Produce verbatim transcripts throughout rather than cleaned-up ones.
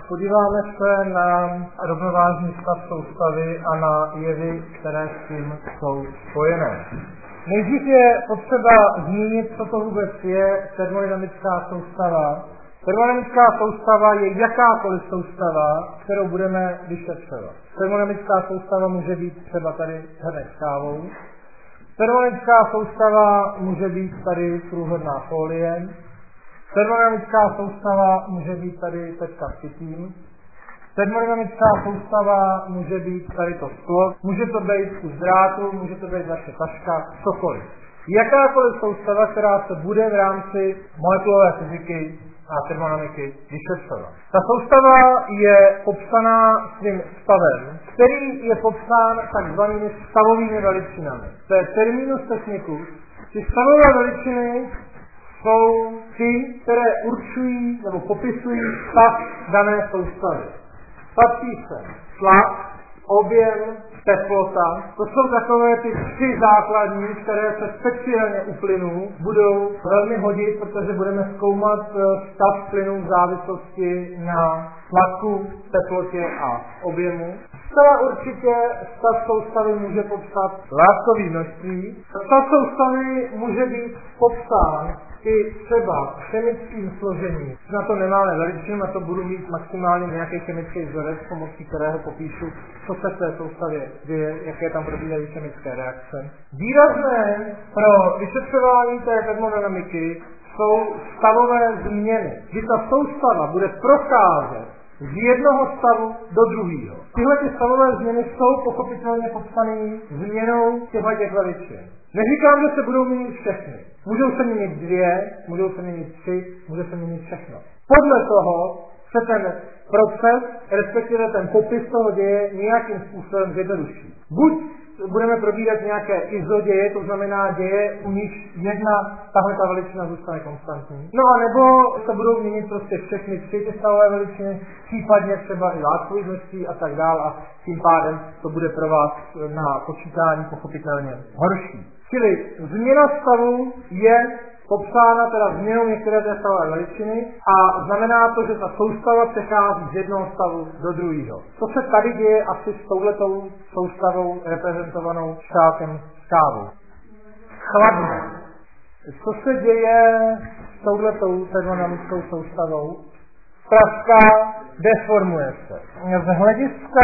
Podíváme se na rovnovážný stav soustavy a na jevy, které s tím jsou spojené. Nejdřív je potřeba zmínit, co to vůbec je termodynamická soustava. Termodynamická soustava je jakákoliv soustava, kterou budeme vyšetřovat. Termodynamická soustava může být třeba tady hrnek s kávou. Termodynamická soustava může být tady průhledná folie. Termodynamická soustava může být tady tečka s pitím. Termodynamická soustava může být tady to sklo. Může to být kus drátu, může to být vaše taška, cokoliv. Jakákoliv soustava, která se bude v rámci molekulové fyziky a termodynamiky vyšetřovat. Ta soustava je popsaná svým stavem, který je popsán takzvanými stavovými veličinami. To je terminus technicus. Ty stavové veličiny jsou ty, které určují nebo popisují stav dané soustavy. Patří se tlak, objem, teplota. To jsou takové ty tři základní, které se speciálně u plynů budou velmi hodit, protože budeme zkoumat stav plynů v závislosti na tlaku, teplotě a objemu. Zcela určitě stav soustavy může popsat látkový množství. Stav soustavy může být popsán i třeba chemickým složením. Na to nemáme veličinu, na to budu mít maximálně nějaký chemický vzorec, pomocí kterého popíšu, co se v té soustavě děje, jaké tam probíhají chemické reakce. Výrazné pro vyšetřování té termodynamiky jsou stavové změny, kdy ta soustava bude procházet z jednoho stavu do druhého. Tyhle ty stavové změny jsou pochopitelně popsané změnou těchto těch veličin. Neříkám, že se budou měnit všechny. Můžou se měnit dvě, můžou se měnit tři, může se měnit všechno. Podle toho se ten proces, respektive ten popis toho děje nějakým způsobem zjednoduší. Buď budeme probírat nějaké izoděje, to znamená děje, u nich jedna tahle ta veličina zůstane konstantní. No a nebo se budou měnit prostě všechny tři ty stavové veličiny, případně třeba i látkové množství a tak dál a tím pádem to bude pro vás na počítání pochopitelně horší. Čili změna stavu je popsána teda změnou některé té stavové veličiny a znamená to, že ta soustava přechází z jednoho stavu do druhého. Co se tady děje asi s touhletou soustavou reprezentovanou šákem s kávou? Chladne. Co se děje s touhletou termodynamickou soustavou? Praská, deformuje se. Z hlediska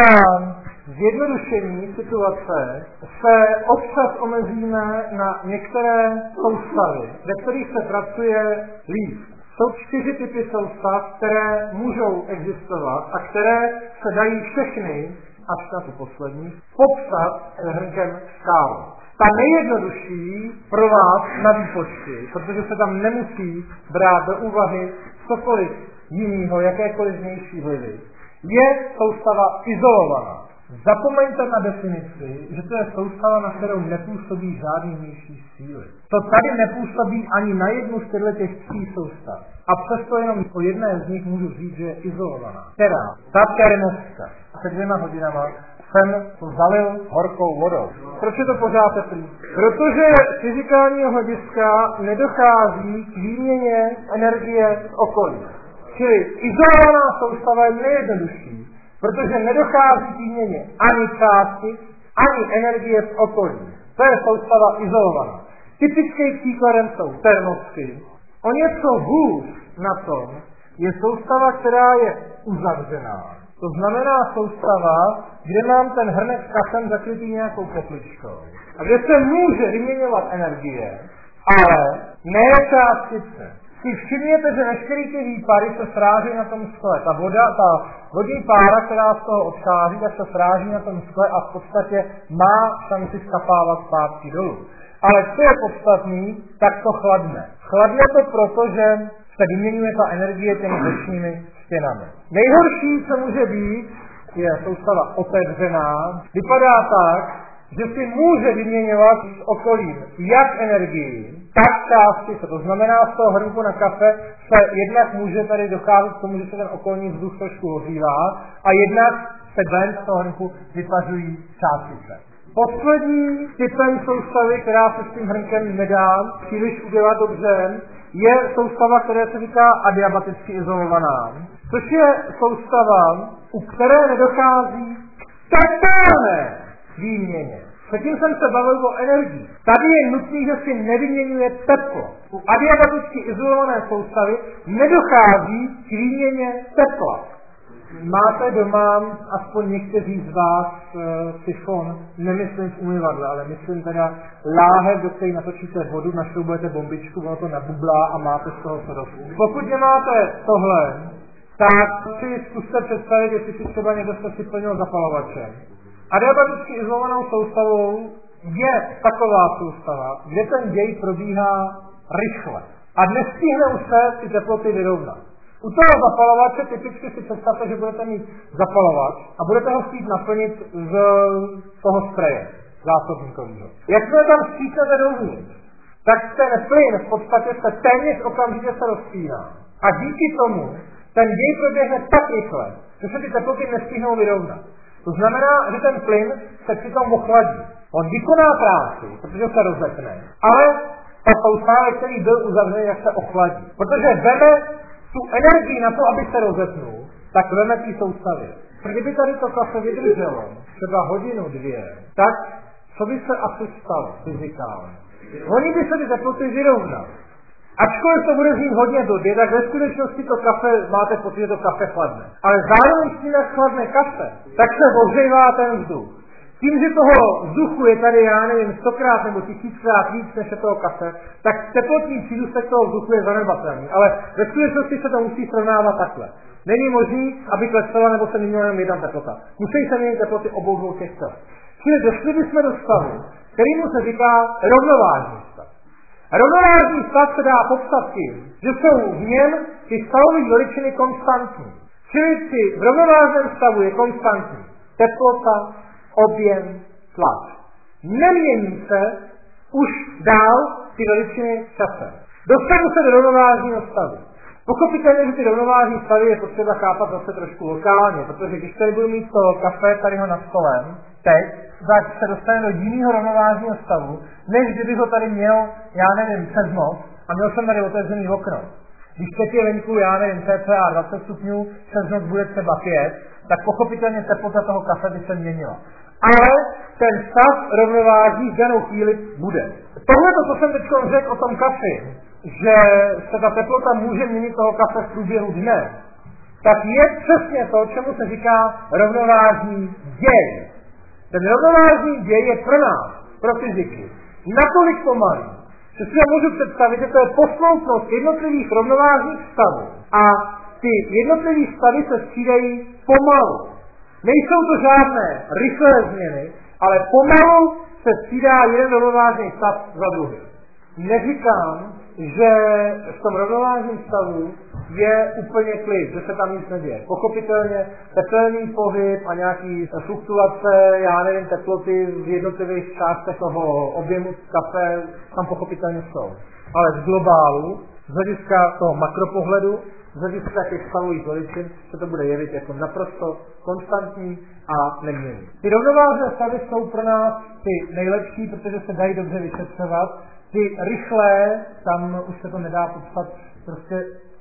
zjednodušení situace se občas omezíme na některé soustavy, ve kterých se pracuje líp. Jsou čtyři typy soustav, které můžou existovat a které se dají všechny, až na tu poslední, popsat hrnkem s kávou. Ta nejjednodušší pro vás na výpočty, protože se tam nemusí brát do úvahy cokoliv jinýho, jakékoliv vnější vlivy, je soustava izolovaná. Zapomeňte na definici, že to je soustava, na kterou nepůsobí žádný vnější síly. To tady nepůsobí ani na jednu z těch tří soustav. A přesto jenom o jedné z nich můžu říct, že je izolovaná. Teda, ta termoska před dvěma hodinama jsem to zalil horkou vodou. Proč je to pořád teplý? Protože z fyzikálního hlediska nedochází k výměně energie z okolí. Čili izolovaná soustava je nejjednodušší, protože nedochází k výměně ani částic, ani energie z okolí. To je soustava izolovaná. Typickým příkladem jsou termosky. O něco hůř na tom je soustava, která je uzavřená. To znamená soustava, kde mám ten hrnek s kafem zakrytý nějakou tepličkou. A kde se může vyměňovat energie, ale ne částice. Si všimněte, že veškerý ty výpary se sráží na tom skle. Ta voda, ta vodní pára, která z toho odchází, tak se sráží na tom skle a v podstatě má šanci skapávat zpátky dolů. Ale co je podstatný, tak to chladne. Chladne to proto, že se vyměňuje ta energie těmi vnitřními stěnami. Nejhorší, co může být, je soustava otevřená. Vypadá tak, že si může vyměňovat s okolím jak energii, tak částice. To znamená, z toho hrnku na kafe se jednak může tady docházet k tomu, že se ten okolní vzduch trošku ohřívá a jednak se ven z toho hrnku vypařují částice. Poslední typem soustavy, která se s tím hrnkem nedá příliš udělat dobře, je soustava, která se říká adiabaticky izolovaná. což je soustava, u které nedochází k tepelné výměně. Předtím jsem se bavil o energii. Tady je nutný, že si nevyměňuje teplo. U adiabaticky izolované soustavy nedochází k výměně tepla. Máte doma, aspoň někteří z vás, sifon, nemyslím v umyvadle, ale myslím teda láhev, do které natočíte vodu, našroubujete bombičku, ono to nabublá a máte z toho sodosu. Pokud nemáte tohle, tak si zkuste představit, jestli si třeba někdo jste si plnil zapalovačem. Adiabaticky izolovanou soustavou je taková soustava, kde ten děj probíhá rychle. A nestihne už se ty teploty vyrovnat. U toho zapalovače typicky si představte, že budete mít zapalovač a budete ho chtít naplnit z toho spreje zásobníkového. Jakmile tam vstřícnete dovnitř, tak ten plyn v podstatě se téměř okamžitě se rozpíná. A díky tomu ten děj proběhne tak rychle, že se ty teploty nestihnou vyrovnat. To znamená, že ten plyn se přitom ochladí. On vykoná práci, protože se rozepne, ale ta soustava, který byl uzavřený, jak se ochladí. Protože veme tu energii na to, aby se rozepnul, tak veme té soustavě. Kdyby tady to kafe vydrželo třeba hodinu, dvě, tak co by se asi stalo fyzikálně? Oni by se ty teploty vyrovnaly. Ačkoliv to bude znít hodně blbě, tak ve skutečnosti to kafe, máte pocit, že to kafe chladne. Ale zároveň s tím, jak chladne kafe, tak se ohřívá ten vzduch. Tím, že toho vzduchu je tady, já nevím, stokrát nebo tisíckrát víc než je toho kafe, tak teplotní přírůstek toho vzduchu je zanedbatelný. Ale ve skutečnosti se to musí srovnávat takhle. Není možný, aby klesala nebo se měnila jenom jedna teplota. Musí se měnit teploty obou dvou těch stav. Čili došli bychom do stavu, kterýmu se říká rovnovážný stav. Rovnovážný stav se dá popsat tím, že jsou v něm ty stavové veličiny konstantní. Čili ty v rovnovážném stavu je konstantní teplota, objem, tlak. Nemění se už dál ty veličiny časem. Dostanu se do rovnovážného stavu. Pochopitelně, že ty rovnovážní stavy je potřeba chápat zase trošku lokálně, protože když tady budu mít to kafe tady ho na stolem, teď, tak se dostane do jiného rovnovážního stavu, než kdybych ho tady měl, já nevím, přes noc a měl jsem tady otevřený okno. Když teď je venku, já nevím, cca dvacet stupňů, přes noc bude třeba pět, tak pochopitelně teplota toho kafe by se měnila. Ale ten stav rovnováží v danou chvíli bude. Tohle, co jsem teď řekl o tom kafi, že se ta teplota může měnit toho kafe v průběhu dne, tak je přesně to, čemu se říká rovnovážný děj. Ten rovnovážný děj je pro nás, pro fyziky, natolik pomalý, že si já můžu představit, že to je posloupnost jednotlivých rovnovážných stavů. A ty jednotlivé stavy se střídají pomalu. Nejsou to žádné rychlé změny, ale pomalu se střídá jeden rovnovážný stav za druhý. Neříkám, že v tom rovnovážném stavu je úplně klid, že se tam nic neděje. Pochopitelně tepelný pohyb a nějaký fluktuace, já nevím, teploty v jednotlivých částech toho objemu kafe tam pochopitelně jsou. Ale z globálu, z hlediska toho makropohledu, z hlediska těch stavových veličin, se to bude jevit jako naprosto konstantní a neměnný. Ty rovnovážné stavy jsou pro nás ty nejlepší, protože se dají dobře vyšetřovat. Ty rychlé, tam už se to nedá popsat prostě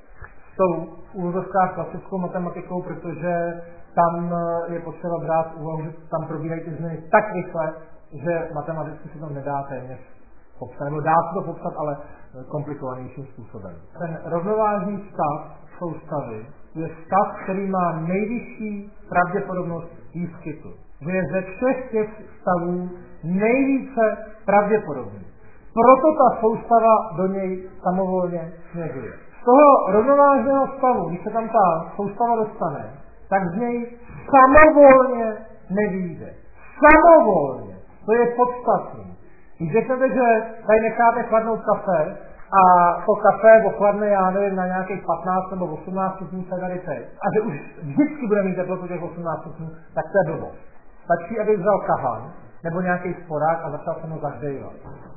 s tou úvozovkách klasickou matematikou, protože tam je potřeba brát úvahu, že tam probíhají ty změny tak rychle, že matematicky se to nedá téměř popsat. Nebo dá se to popsat, ale komplikovanějším způsobem. Ten rovnovážný stav soustavy je stav, který má nejvyšší pravděpodobnost výskytu. Že je ze všech těch stavů nejvíce pravděpodobný. Proto ta soustava do něj samovolně směřuje. Z toho rovnovážného stavu, když se tam ta soustava dostane, tak z něj samovolně nevyjde. Samovolně. To je podstatné. Když řeknete, že tady necháte chladnout kafe a to kafe ochladne, já nevím, na nějakých patnáct nebo osmnáct stupňů se tady teď, a že už vždycky bude mít teplotu těch osmnáct stupňů, tak to je blbost. Stačí, aby vzal kahan nebo nějaký sporák a začal se mu zahřívat.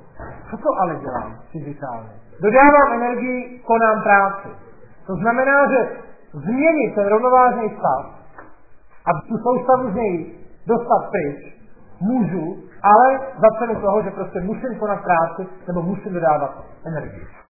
Co to ale dělám fyzikálně? Dodávám energii, konám práci. To znamená, že změnit ten rovnovážný stav a tu soustavu z něj dostat pryč můžu, ale za cenu toho, že prostě musím konat práci nebo musím dodávat energii.